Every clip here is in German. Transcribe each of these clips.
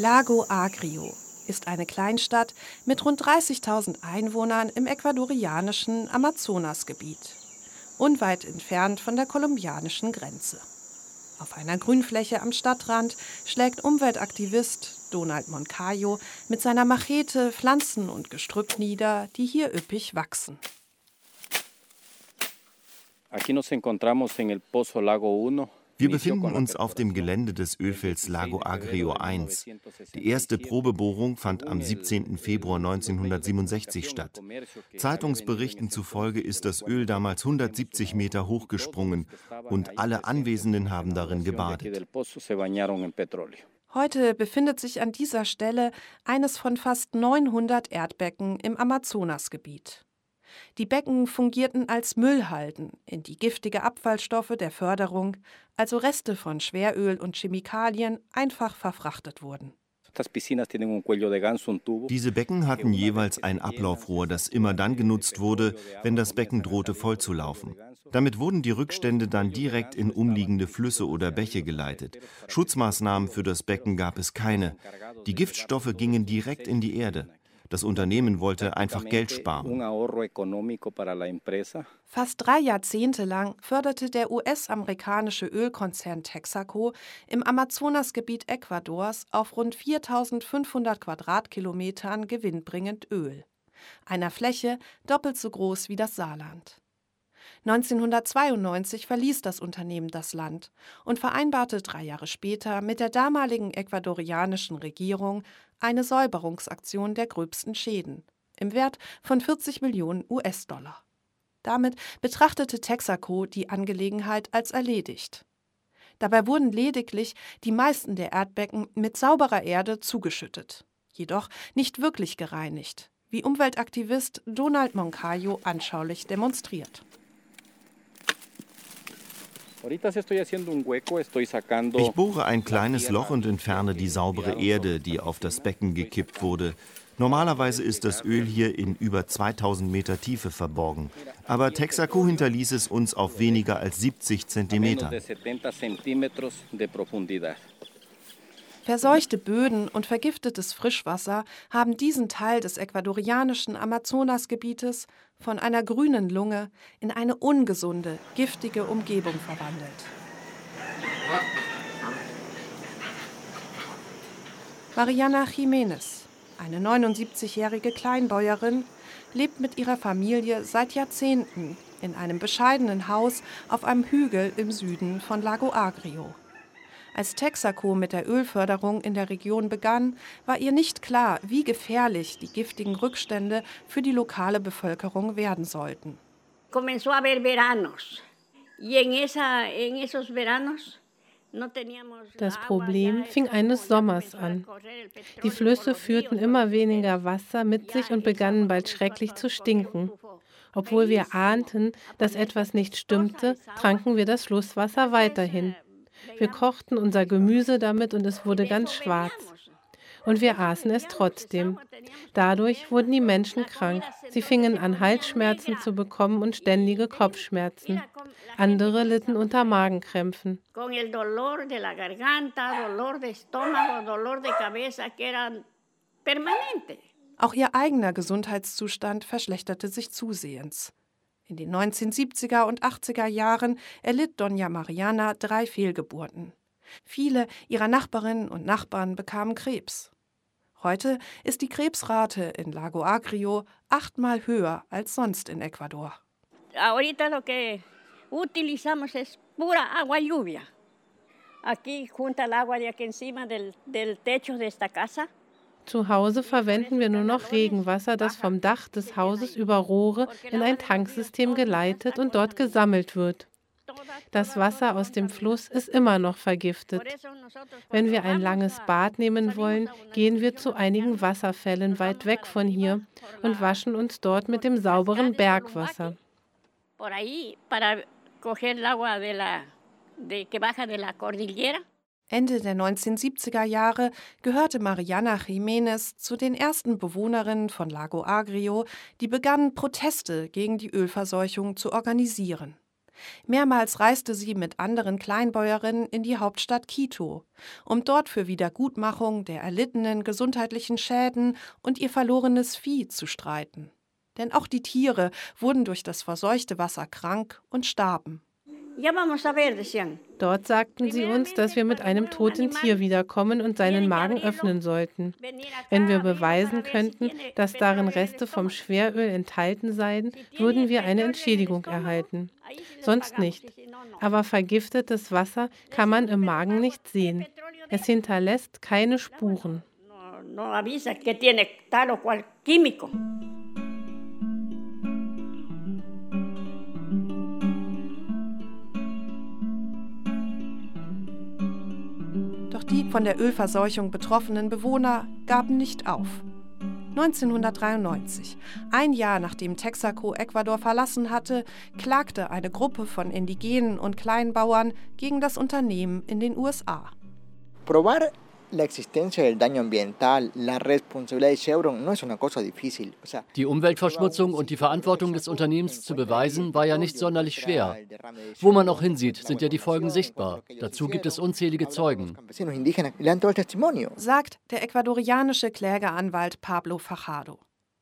Lago Agrio ist eine Kleinstadt mit rund 30.000 Einwohnern im ecuadorianischen Amazonasgebiet, unweit entfernt von der kolumbianischen Grenze. Auf einer Grünfläche am Stadtrand schlägt Umweltaktivist Donald Moncayo mit seiner Machete Pflanzen und Gestrüpp nieder, die hier üppig wachsen. Wir befinden uns auf dem Gelände des Ölfelds Lago Agrio I. Die erste Probebohrung fand am 17. Februar 1967 statt. Zeitungsberichten zufolge ist das Öl damals 170 Meter hochgesprungen und alle Anwesenden haben darin gebadet. Heute befindet sich an dieser Stelle eines von fast 900 Erdbecken im Amazonasgebiet. Die Becken fungierten als Müllhalden, in die giftige Abfallstoffe der Förderung, also Reste von Schweröl und Chemikalien, einfach verfrachtet wurden. Diese Becken hatten jeweils ein Ablaufrohr, das immer dann genutzt wurde, wenn das Becken drohte vollzulaufen. Damit wurden die Rückstände dann direkt in umliegende Flüsse oder Bäche geleitet. Schutzmaßnahmen für das Becken gab es keine. Die Giftstoffe gingen direkt in die Erde. Das Unternehmen wollte einfach Geld sparen. Fast 3 Jahrzehnte lang förderte der US-amerikanische Ölkonzern Texaco im Amazonasgebiet Ecuadors auf rund 4.500 Quadratkilometern gewinnbringend Öl, einer Fläche doppelt so groß wie das Saarland. 1992 verließ das Unternehmen das Land und vereinbarte 3 Jahre später mit der damaligen ecuadorianischen Regierung eine Säuberungsaktion der gröbsten Schäden im Wert von 40 Millionen US-Dollar. Damit betrachtete Texaco die Angelegenheit als erledigt. Dabei wurden lediglich die meisten der Erdbecken mit sauberer Erde zugeschüttet, jedoch nicht wirklich gereinigt, wie Umweltaktivist Donald Moncayo anschaulich demonstriert. Ich bohre ein kleines Loch und entferne die saubere Erde, die auf das Becken gekippt wurde. Normalerweise ist das Öl hier in über 2000 Meter Tiefe verborgen. Aber Texaco hinterließ es uns auf weniger als 70 Zentimetern. Verseuchte Böden und vergiftetes Frischwasser haben diesen Teil des ecuadorianischen Amazonasgebietes von einer grünen Lunge in eine ungesunde, giftige Umgebung verwandelt. Mariana Jiménez, eine 79-jährige Kleinbäuerin, lebt mit ihrer Familie seit Jahrzehnten in einem bescheidenen Haus auf einem Hügel im Süden von Lago Agrio. Als Texaco mit der Ölförderung in der Region begann, war ihr nicht klar, wie gefährlich die giftigen Rückstände für die lokale Bevölkerung werden sollten. Das Problem fing eines Sommers an. Die Flüsse führten immer weniger Wasser mit sich und begannen bald schrecklich zu stinken. Obwohl wir ahnten, dass etwas nicht stimmte, tranken wir das Flusswasser weiterhin. Wir kochten unser Gemüse damit und es wurde ganz schwarz. Und wir aßen es trotzdem. Dadurch wurden die Menschen krank. Sie fingen an, Halsschmerzen zu bekommen und ständige Kopfschmerzen. Andere litten unter Magenkrämpfen. Auch ihr eigener Gesundheitszustand verschlechterte sich zusehends. In den 1970er und 80er Jahren erlitt Doña Mariana 3 Fehlgeburten. Viele ihrer Nachbarinnen und Nachbarn bekamen Krebs. Heute ist die Krebsrate in Lago Agrio 8-mal höher als sonst in Ecuador. Ahorita lo que utilizamos es pura agua lluvia. Aquí junta el agua de aquí encima del techo de esta casa. Zu Hause verwenden wir nur noch Regenwasser, das vom Dach des Hauses über Rohre in ein Tanksystem geleitet und dort gesammelt wird. Das Wasser aus dem Fluss ist immer noch vergiftet. Wenn wir ein langes Bad nehmen wollen, gehen wir zu einigen Wasserfällen weit weg von hier und waschen uns dort mit dem sauberen Bergwasser. Ende der 1970er Jahre gehörte Mariana Jiménez zu den ersten Bewohnerinnen von Lago Agrio, die begannen, Proteste gegen die Ölverseuchung zu organisieren. Mehrmals reiste sie mit anderen Kleinbäuerinnen in die Hauptstadt Quito, um dort für Wiedergutmachung der erlittenen gesundheitlichen Schäden und ihr verlorenes Vieh zu streiten. Denn auch die Tiere wurden durch das verseuchte Wasser krank und starben. Dort sagten sie uns, dass wir mit einem toten Tier wiederkommen und seinen Magen öffnen sollten. Wenn wir beweisen könnten, dass darin Reste vom Schweröl enthalten seien, würden wir eine Entschädigung erhalten. Sonst nicht. Aber vergiftetes Wasser kann man im Magen nicht sehen. Es hinterlässt keine Spuren. Die von der Ölverseuchung betroffenen Bewohner gaben nicht auf. 1993, ein Jahr nachdem Texaco Ecuador verlassen hatte, klagte eine Gruppe von Indigenen und Kleinbauern gegen das Unternehmen in den USA. Probar la existencia del daño ambiental, la responsabilidad de Chevron no es una cosa difícil. Die Umweltverschmutzung und die Verantwortung des Unternehmens zu beweisen, war ja nicht sonderlich schwer. Wo man auch hinsieht, sind ja die Folgen sichtbar. Dazu gibt es unzählige Zeugen. Sagt der ecuadorianische Klägeranwalt Pablo Fajardo.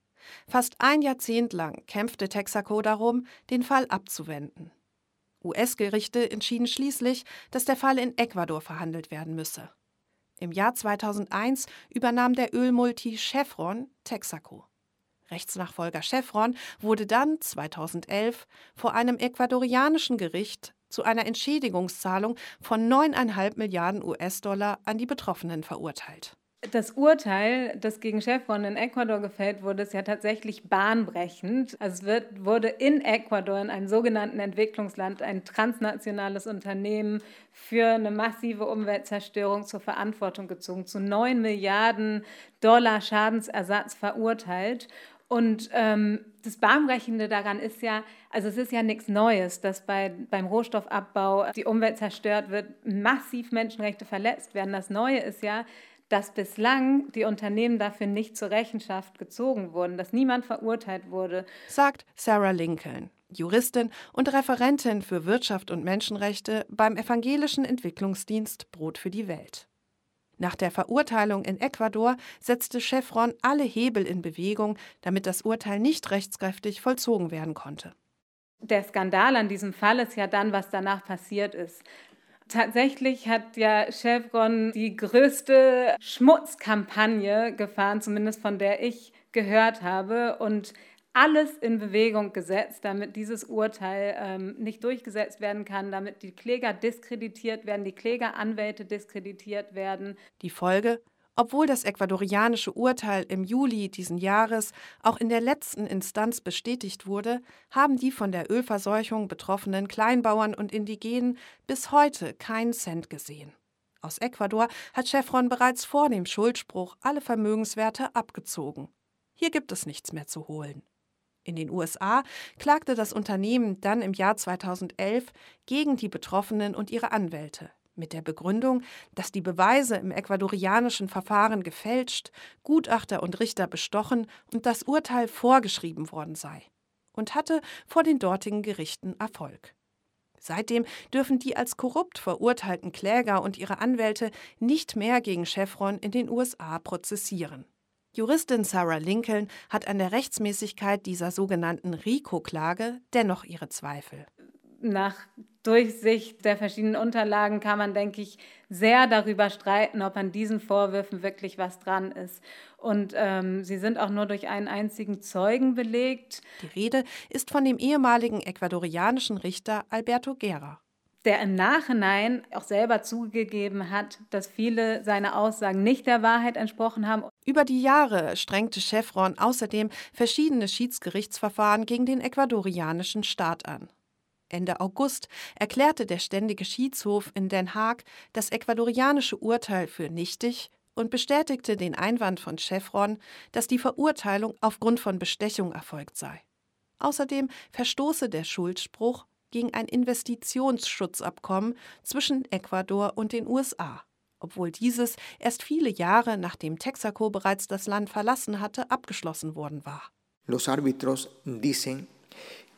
Fast ein Jahrzehnt lang kämpfte Texaco darum, den Fall abzuwenden. US-Gerichte entschieden schließlich, dass der Fall in Ecuador verhandelt werden müsse. Im Jahr 2001 übernahm der Ölmulti Chevron Texaco. Rechtsnachfolger Chevron wurde dann 2011 vor einem ecuadorianischen Gericht zu einer Entschädigungszahlung von 9,5 Milliarden US-Dollar an die Betroffenen verurteilt. Das Urteil, das gegen Chevron in Ecuador gefällt wurde, ist ja tatsächlich bahnbrechend. Also wurde in Ecuador, in einem sogenannten Entwicklungsland, ein transnationales Unternehmen für eine massive Umweltzerstörung zur Verantwortung gezogen, zu 9 Milliarden Dollar Schadensersatz verurteilt. Und das Bahnbrechende daran ist ja, also es ist ja nichts Neues, dass beim Rohstoffabbau die Umwelt zerstört wird, massiv Menschenrechte verletzt werden. Das Neue ist ja, dass bislang die Unternehmen dafür nicht zur Rechenschaft gezogen wurden, dass niemand verurteilt wurde. Sagt Sarah Lincoln, Juristin und Referentin für Wirtschaft und Menschenrechte beim Evangelischen Entwicklungsdienst Brot für die Welt. Nach der Verurteilung in Ecuador setzte Chevron alle Hebel in Bewegung, damit das Urteil nicht rechtskräftig vollzogen werden konnte. Der Skandal an diesem Fall ist ja dann, was danach passiert ist. Tatsächlich hat ja Chevron die größte Schmutzkampagne gefahren, zumindest von der ich gehört habe, und alles in Bewegung gesetzt, damit dieses Urteil nicht durchgesetzt werden kann, damit die Kläger diskreditiert werden, die Klägeranwälte diskreditiert werden. Die Folge? Obwohl das ecuadorianische Urteil im Juli diesen Jahres auch in der letzten Instanz bestätigt wurde, haben die von der Ölverseuchung betroffenen Kleinbauern und Indigenen bis heute keinen Cent gesehen. Aus Ecuador hat Chevron bereits vor dem Schuldspruch alle Vermögenswerte abgezogen. Hier gibt es nichts mehr zu holen. In den USA klagte das Unternehmen dann im Jahr 2011 gegen die Betroffenen und ihre Anwälte. Mit der Begründung, dass die Beweise im ecuadorianischen Verfahren gefälscht, Gutachter und Richter bestochen und das Urteil vorgeschrieben worden sei. Und hatte vor den dortigen Gerichten Erfolg. Seitdem dürfen die als korrupt verurteilten Kläger und ihre Anwälte nicht mehr gegen Chevron in den USA prozessieren. Juristin Sarah Lincoln hat an der Rechtsmäßigkeit dieser sogenannten RICO-Klage dennoch ihre Zweifel. Nach Durchsicht der verschiedenen Unterlagen kann man, denke ich, sehr darüber streiten, ob an diesen Vorwürfen wirklich was dran ist. Und sie sind auch nur durch einen einzigen Zeugen belegt. Die Rede ist von dem ehemaligen ecuadorianischen Richter Alberto Guerra, der im Nachhinein auch selber zugegeben hat, dass viele seiner Aussagen nicht der Wahrheit entsprochen haben. Über die Jahre strengte Chevron außerdem verschiedene Schiedsgerichtsverfahren gegen den ecuadorianischen Staat an. Ende August erklärte der Ständige Schiedshof in Den Haag das ecuadorianische Urteil für nichtig und bestätigte den Einwand von Chevron, dass die Verurteilung aufgrund von Bestechung erfolgt sei. Außerdem verstoße der Schuldspruch gegen ein Investitionsschutzabkommen zwischen Ecuador und den USA, obwohl dieses erst viele Jahre nachdem Texaco bereits das Land verlassen hatte, abgeschlossen worden war. Los árbitros dicen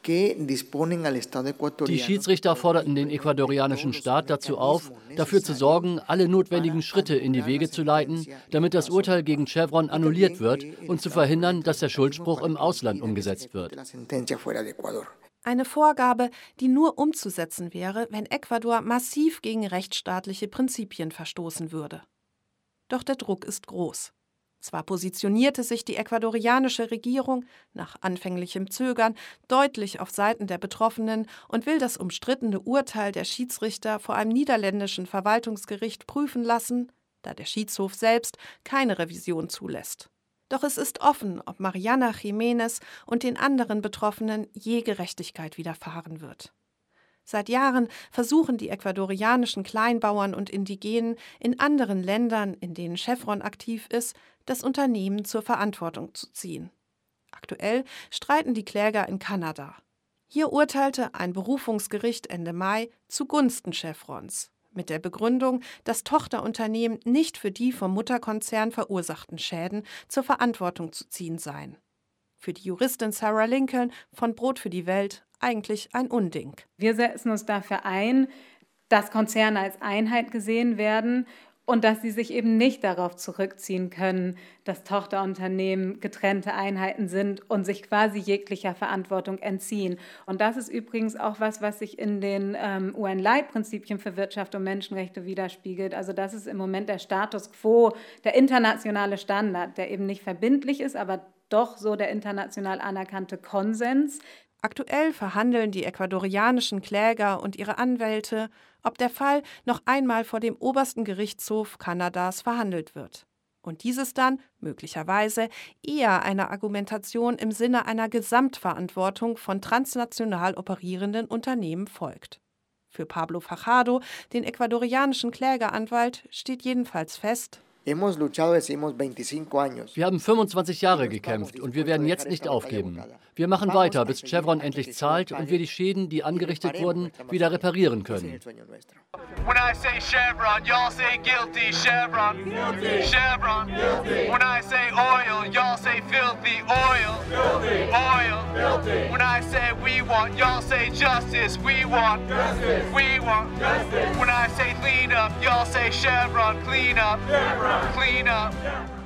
Die Schiedsrichter forderten den ecuadorianischen Staat dazu auf, dafür zu sorgen, alle notwendigen Schritte in die Wege zu leiten, damit das Urteil gegen Chevron annulliert wird und zu verhindern, dass der Schuldspruch im Ausland umgesetzt wird. Eine Vorgabe, die nur umzusetzen wäre, wenn Ecuador massiv gegen rechtsstaatliche Prinzipien verstoßen würde. Doch der Druck ist groß. Zwar positionierte sich die ecuadorianische Regierung nach anfänglichem Zögern deutlich auf Seiten der Betroffenen und will das umstrittene Urteil der Schiedsrichter vor einem niederländischen Verwaltungsgericht prüfen lassen, da der Schiedshof selbst keine Revision zulässt. Doch es ist offen, ob Mariana Jiménez und den anderen Betroffenen je Gerechtigkeit widerfahren wird. Seit Jahren versuchen die ecuadorianischen Kleinbauern und Indigenen in anderen Ländern, in denen Chevron aktiv ist, das Unternehmen zur Verantwortung zu ziehen. Aktuell streiten die Kläger in Kanada. Hier urteilte ein Berufungsgericht Ende Mai zugunsten Chevrons, mit der Begründung, dass Tochterunternehmen nicht für die vom Mutterkonzern verursachten Schäden zur Verantwortung zu ziehen seien. Für die Juristin Sarah Lincoln von Brot für die Welt eigentlich ein Unding. Wir setzen uns dafür ein, dass Konzerne als Einheit gesehen werden und dass sie sich eben nicht darauf zurückziehen können, dass Tochterunternehmen getrennte Einheiten sind und sich quasi jeglicher Verantwortung entziehen. Und das ist übrigens auch was sich in den UN-Leitprinzipien für Wirtschaft und Menschenrechte widerspiegelt. Also das ist im Moment der Status quo, der internationale Standard, der eben nicht verbindlich ist, aber doch so der international anerkannte Konsens. Aktuell verhandeln die ecuadorianischen Kläger und ihre Anwälte, ob der Fall noch einmal vor dem obersten Gerichtshof Kanadas verhandelt wird. Und dieses dann, möglicherweise, eher einer Argumentation im Sinne einer Gesamtverantwortung von transnational operierenden Unternehmen folgt. Für Pablo Fajardo, den ecuadorianischen Klägeranwalt, steht jedenfalls fest: Wir haben 25 Jahre gekämpft und wir werden jetzt nicht aufgeben. Wir machen weiter, bis Chevron endlich zahlt und wir die Schäden, die angerichtet wurden, wieder reparieren können. When I say Chevron, y'all say guilty. Chevron, guilty. Chevron, guilty. When I say oil, y'all say filthy. Oil, guilty. Oil, guilty. When I say we want, y'all say justice. We want justice. We want justice. When I say clean up, y'all say Chevron. Clean up. Chevron. Clean up.